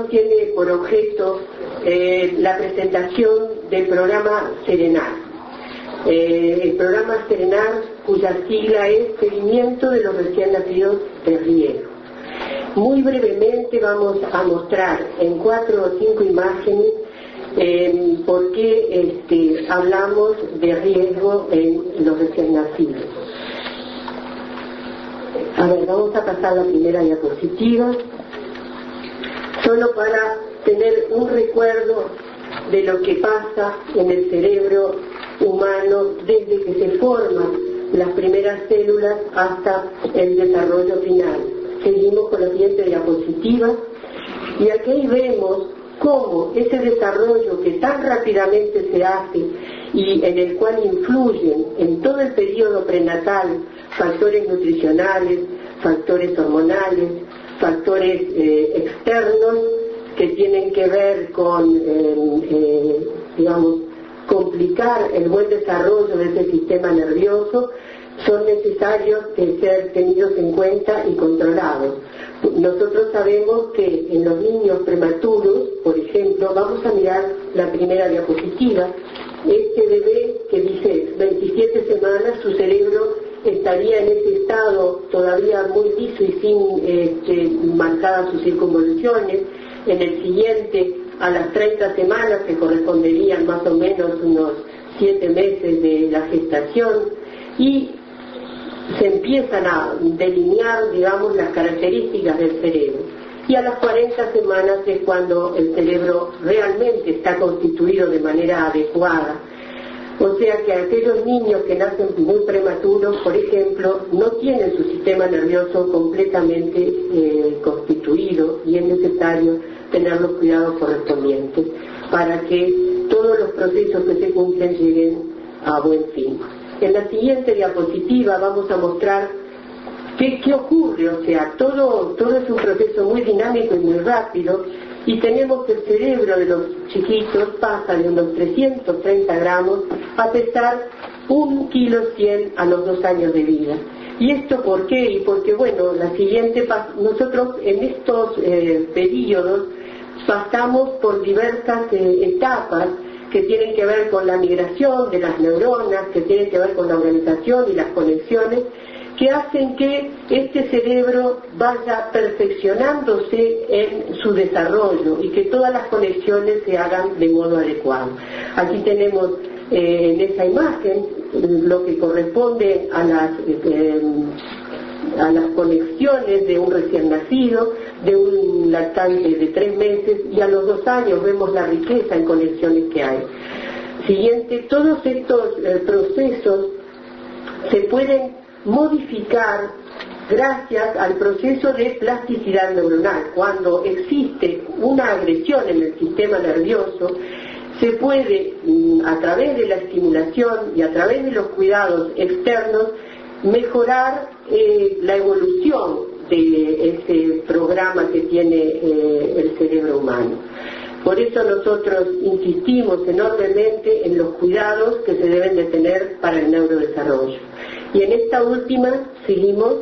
nos tiene por objeto la presentación del programa Serenar. El programa Serenar, cuya sigla es Seguimiento de los recién nacidos de riesgo. Muy brevemente vamos a mostrar en 4 o 5 imágenes por qué hablamos de riesgo en los recién nacidos. A ver, vamos a pasar la primera diapositiva, solo para tener un recuerdo de lo que pasa en el cerebro humano desde que se forman las primeras células hasta el desarrollo final. Seguimos con la siguiente diapositiva y aquí vemos cómo ese desarrollo que tan rápidamente se hace y en el cual influyen en todo el periodo prenatal factores nutricionales, factores hormonales, factores externos que tienen que ver con, complicar el buen desarrollo de ese sistema nervioso, son necesarios ser tenidos en cuenta y controlados. Nosotros sabemos que en los niños prematuros, por ejemplo, vamos a mirar la primera diapositiva, este bebé que dice 27 semanas, su cerebro estaría en ese estado todavía muy liso y sin marcadas sus circunvoluciones. En el siguiente, a las 30 semanas, que corresponderían más o menos unos 7 meses de la gestación, y se empiezan a delinear, digamos, las características del cerebro. Y a las 40 semanas es cuando el cerebro realmente está constituido de manera adecuada. O sea que aquellos niños que nacen muy prematuros, por ejemplo, no tienen su sistema nervioso completamente constituido y es necesario tener los cuidados correspondientes para que todos los procesos que se cumplen lleguen a buen fin. En la siguiente diapositiva vamos a mostrar qué ocurre, o sea, todo es un proceso muy dinámico y muy rápido, y tenemos que el cerebro de los chiquitos pasa de unos 330 gramos a pesar 1,1 kg a los 2 años de vida. ¿Y esto por qué? Y porque, bueno, nosotros en estos periodos pasamos por diversas etapas que tienen que ver con la migración de las neuronas, que tienen que ver con la organización y las conexiones, que hacen que este cerebro vaya perfeccionándose en su desarrollo y que todas las conexiones se hagan de modo adecuado. Aquí tenemos en esa imagen lo que corresponde a las conexiones de un recién nacido, de un lactante de 3 meses, y a los 2 años vemos la riqueza en conexiones que hay. Siguiente, todos estos procesos se pueden modificar gracias al proceso de plasticidad neuronal. Cuando existe una agresión en el sistema nervioso, se puede, a través de la estimulación y a través de los cuidados externos, mejorar la evolución de ese programa que tiene el cerebro humano. Por eso nosotros insistimos enormemente en los cuidados que se deben de tener para el neurodesarrollo. Y en esta última seguimos.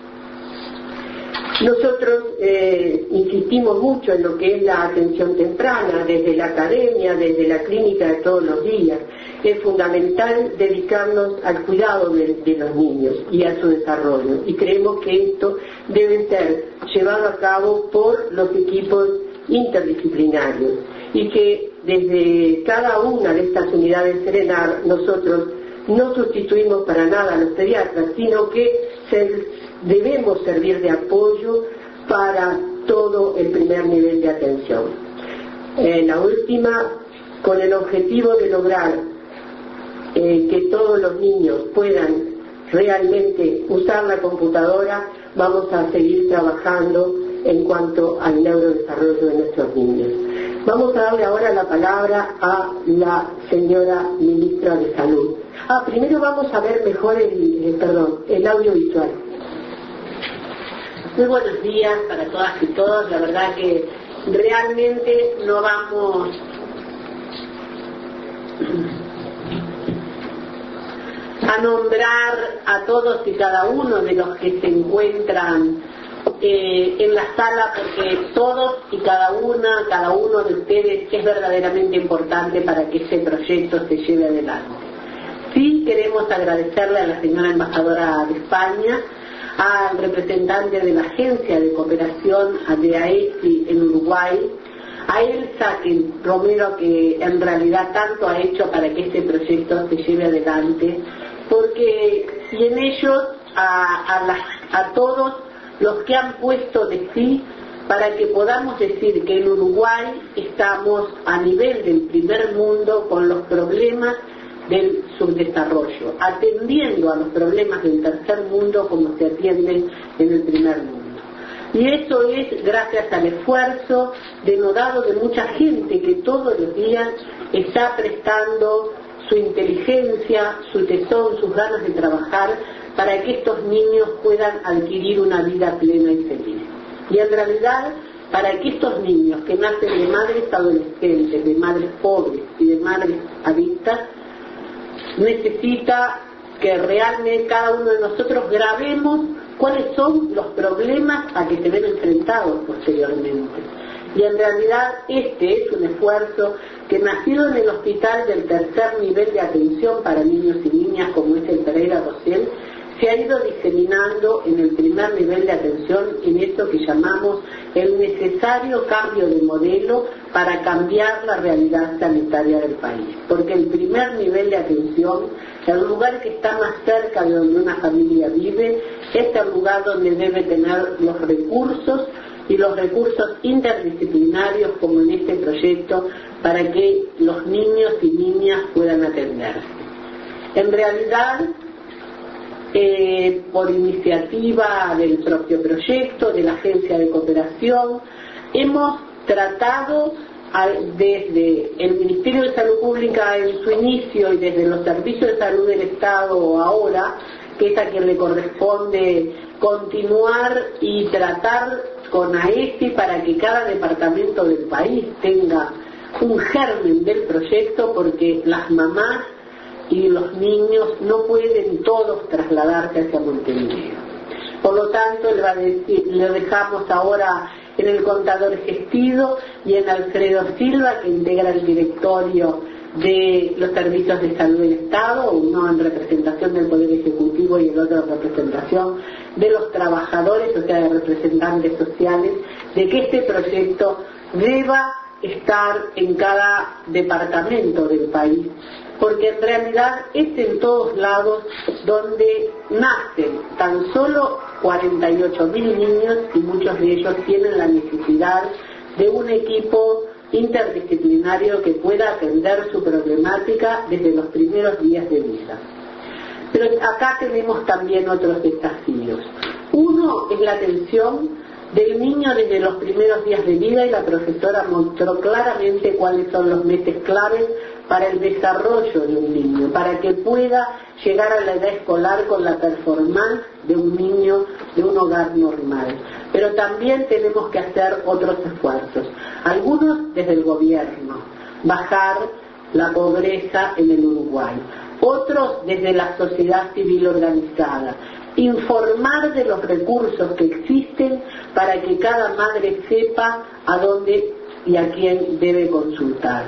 Nosotros insistimos mucho en lo que es la atención temprana, desde la academia, desde la clínica de todos los días. Es fundamental dedicarnos al cuidado de los niños y a su desarrollo. Y creemos que esto debe ser llevado a cabo por los equipos interdisciplinarios. Y que desde cada una de estas unidades Serenar nosotros no sustituimos para nada a los pediatras, sino que debemos servir de apoyo para todo el primer nivel de atención. La última, con el objetivo de lograr que todos los niños puedan realmente usar la computadora, vamos a seguir trabajando en cuanto al neurodesarrollo de nuestros niños. Vamos a darle ahora la palabra a la señora ministra de Salud. Primero vamos a ver mejor el audiovisual. Muy buenos días para todas y todos. La verdad que realmente no vamos a nombrar a todos y cada uno de los que se encuentran en la sala porque todos y cada uno de ustedes es verdaderamente importante para que este proyecto se lleve adelante. Sí queremos agradecerle a la señora embajadora de España, al representante de la Agencia de Cooperación de AESI en Uruguay, a Elsa Romero, que en realidad tanto ha hecho para que este proyecto se lleve adelante, porque y en ellos a todos los que han puesto de sí para que podamos decir que en Uruguay estamos a nivel del primer mundo con los problemas del subdesarrollo, atendiendo a los problemas del tercer mundo como se atienden en el primer mundo. Y eso es gracias al esfuerzo denodado de mucha gente que todos los días está prestando su inteligencia, su tesón, sus ganas de trabajar para que estos niños puedan adquirir una vida plena y feliz. Y en realidad, para que estos niños que nacen de madres adolescentes, de madres pobres y de madres adictas, necesita que realmente cada uno de nosotros grabemos cuáles son los problemas a que se ven enfrentados posteriormente. Y en realidad este es un esfuerzo que nacido en el hospital del tercer nivel de atención para niños y niñas como es el Pereira Rosell, se ha ido diseminando en el primer nivel de atención en esto que llamamos el necesario cambio de modelo para cambiar la realidad sanitaria del país. Porque el primer nivel de atención, el lugar que está más cerca de donde una familia vive, es el lugar donde debe tener los recursos y los recursos interdisciplinarios como en este proyecto para que los niños y niñas puedan atenderse. En realidad, por iniciativa del propio proyecto, de la Agencia de Cooperación, hemos tratado desde el Ministerio de Salud Pública en su inicio y desde los servicios de salud del Estado ahora, que es a quien le corresponde continuar y tratar con AESI para que cada departamento del país tenga un germen del proyecto, porque las mamás y los niños no pueden todos trasladarse hacia Montevideo. Por lo tanto, le dejamos ahora en el contador Gestido y en Alfredo Silva, que integra el directorio de los servicios de salud del Estado, uno en representación del Poder Ejecutivo y el otro en representación de los trabajadores, o sea, de representantes sociales, de que este proyecto deba estar en cada departamento del país, porque en realidad es en todos lados donde nacen tan solo 48.000 niños y muchos de ellos tienen la necesidad de un equipo interdisciplinario que pueda atender su problemática desde los primeros días de vida. Pero acá tenemos también otros desafíos. Uno es la atención del niño desde los primeros días de vida, y la profesora mostró claramente cuáles son los meses claves para el desarrollo de un niño, para que pueda llegar a la edad escolar con la performance de un niño de un hogar normal. Pero también tenemos que hacer otros esfuerzos, algunos desde el gobierno, bajar la pobreza en el Uruguay, otros desde la sociedad civil organizada, informar de los recursos que existen para que cada madre sepa a dónde y a quién debe consultar.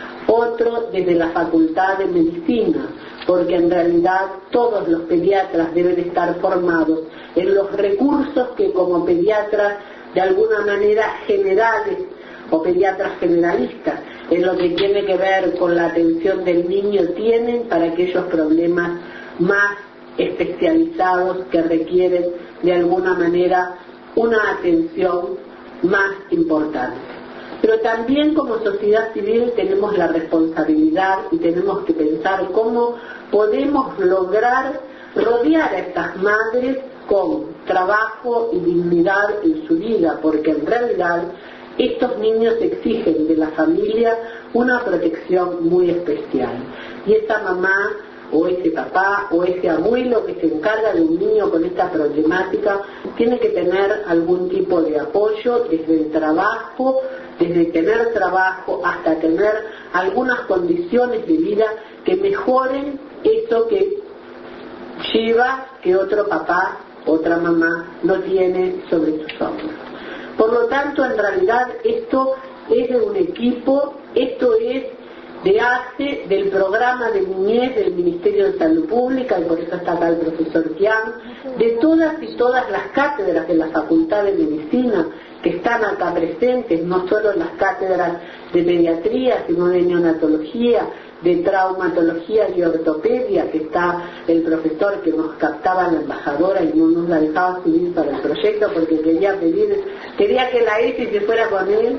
Otro desde la Facultad de Medicina, porque en realidad todos los pediatras deben estar formados en los recursos que como pediatras de alguna manera generales o pediatras generalistas en lo que tiene que ver con la atención del niño tienen para aquellos problemas más especializados que requieren de alguna manera una atención más importante. Pero también como sociedad civil tenemos la responsabilidad y tenemos que pensar cómo podemos lograr rodear a estas madres con trabajo y dignidad en su vida, porque en realidad estos niños exigen de la familia una protección muy especial. Y esa mamá o ese papá o ese abuelo que se encarga de un niño con esta problemática tiene que tener algún tipo de apoyo desde el trabajo, desde tener trabajo hasta tener algunas condiciones de vida que mejoren eso que lleva que otro papá otra mamá no tiene sobre sus hombros. Por lo tanto, en realidad esto es de un equipo, esto es del programa de niñez del Ministerio de Salud Pública, y por eso está acá el profesor Kian, de todas y todas las cátedras de la Facultad de Medicina que están acá presentes, no solo las cátedras de pediatría, sino de neonatología, de traumatología y ortopedia, que está el profesor que nos captaba la embajadora y no nos la dejaba subir para el proyecto porque quería que la ESI se fuera con él.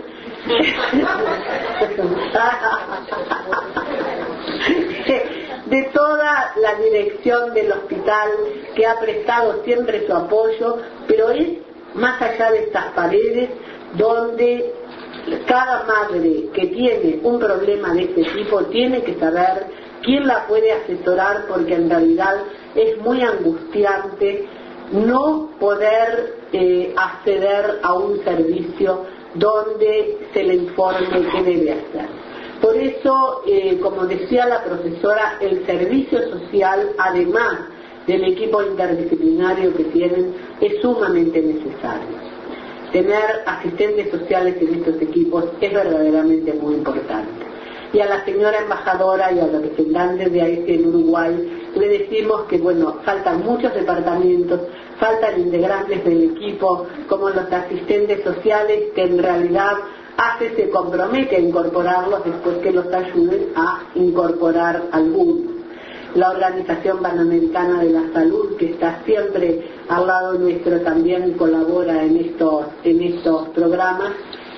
De toda la dirección del hospital que ha prestado siempre su apoyo, pero es más allá de estas paredes donde cada madre que tiene un problema de este tipo tiene que saber quién la puede asesorar, porque en realidad es muy angustiante no poder acceder a un servicio donde se le informe qué debe hacer. Por eso, como decía la profesora, el servicio social, además del equipo interdisciplinario que tienen, es sumamente necesario. Tener asistentes sociales en estos equipos es verdaderamente muy importante. Y a la señora embajadora y a los representantes de AESI en Uruguay le decimos que, bueno, faltan muchos departamentos, faltan integrantes del equipo, como los asistentes sociales, que en realidad se compromete a incorporarlos después que los ayuden a incorporar algunos. La Organización Panamericana de la Salud, que está siempre al lado nuestro, también colabora en estos programas,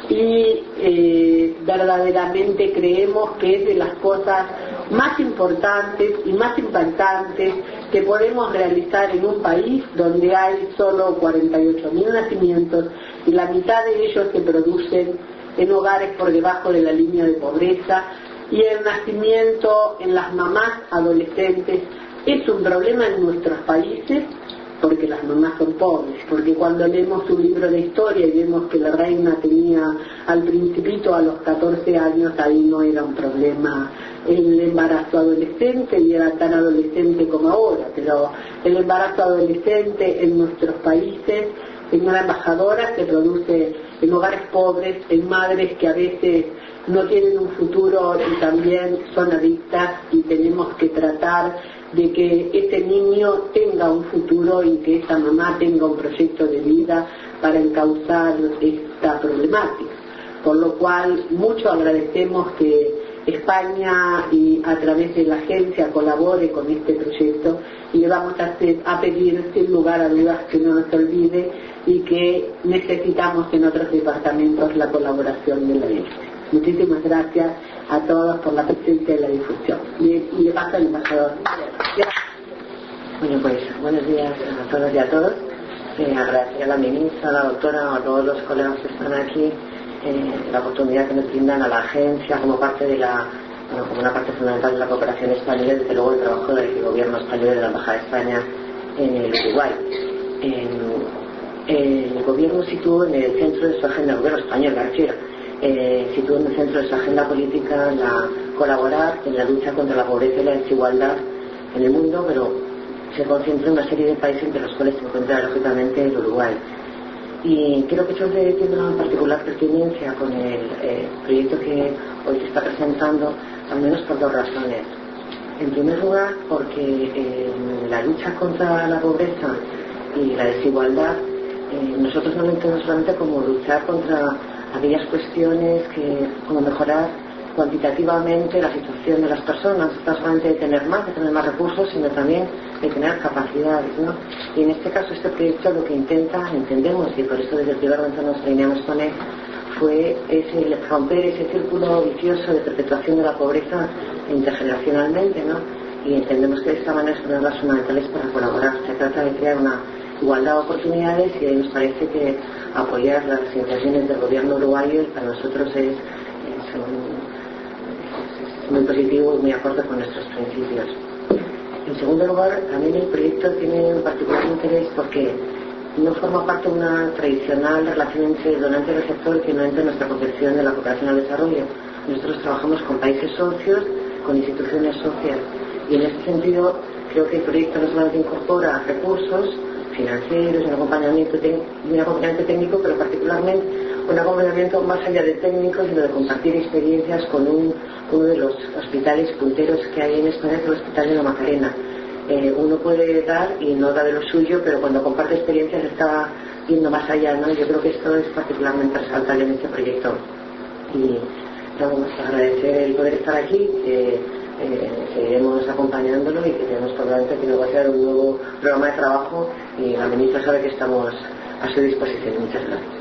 y verdaderamente creemos que es de las cosas más importantes y más impactantes que podemos realizar en un país donde hay solo 48.000 nacimientos y la mitad de ellos se producen en hogares por debajo de la línea de pobreza, y el nacimiento en las mamás adolescentes es un problema en nuestros países porque las mamás son pobres, porque cuando leemos un libro de historia y vemos que la reina tenía al principito a los 14 años, ahí no era un problema el embarazo adolescente, y era tan adolescente como ahora, pero el embarazo adolescente en nuestros países, señora embajadora, se produce en hogares pobres, en madres que a veces no tienen un futuro y también son adictas, y tenemos que tratar de que ese niño tenga un futuro y que esa mamá tenga un proyecto de vida para encauzar esta problemática. Por lo cual, mucho agradecemos que España y a través de la agencia colabore con este proyecto, y le vamos a pedir sin lugar a dudas que no nos olvide y que necesitamos en otros departamentos la colaboración de la ESI. Muchísimas gracias a todos por la presencia y la difusión. Y le paso al embajador. Bueno, pues buenos días a todos y a todos. Agradecer a la ministra, a la doctora, a todos los colegas que están aquí, la oportunidad que nos brindan a la agencia como parte de como una parte fundamental de la cooperación española, y desde luego el trabajo del gobierno español y de la Embajada de España en el Uruguay. El gobierno situó en el centro de su agenda, el gobierno español me refiero, situó en el centro de su agenda política colaborar en la lucha contra la pobreza y la desigualdad en el mundo, pero se concentra en una serie de países entre los cuales se encuentra lógicamente el Uruguay. Y creo que eso tiene una particular pertinencia con el proyecto que hoy se está presentando, al menos por dos razones. En primer lugar, porque en la lucha contra la pobreza y la desigualdad, nosotros no lo entendemos solamente como luchar contra aquellas cuestiones como mejorar cuantitativamente la situación de las personas, no solamente de tener más recursos, sino también de tener capacidades, ¿no? Y en este caso este proyecto lo que entendemos, y por eso desde el primer momento nos alineamos con él, fue romper ese círculo vicioso de perpetuación de la pobreza intergeneracionalmente, ¿no? Y entendemos que de esta manera son las fundamentales para colaborar. Se trata de crear una igualdad de oportunidades, y nos parece que apoyar las intenciones del gobierno uruguayo para nosotros es muy positivo y muy acorde con nuestros principios. En segundo lugar, también el proyecto tiene un particular interés porque no forma parte de una tradicional relación entre donante y receptor que no entra en nuestra concepción de la cooperación al desarrollo. Nosotros trabajamos con países socios, con instituciones socias, y en este sentido creo que el proyecto no solamente incorpora recursos financieros, un acompañamiento técnico, pero particularmente un acompañamiento más allá de técnico, sino de compartir experiencias con uno de los hospitales punteros que hay en España, que es el Hospital de la Macarena. Uno puede dar y no da de lo suyo, pero cuando comparte experiencias está yendo más allá, ¿no? Yo creo que esto es particularmente resaltable en este proyecto. Y vamos a agradecer el poder estar aquí, seguiremos acompañándolo y que tenemos por delante que nos va a hacer un nuevo programa de trabajo y la ministra sabe que estamos a su disposición. Muchas gracias.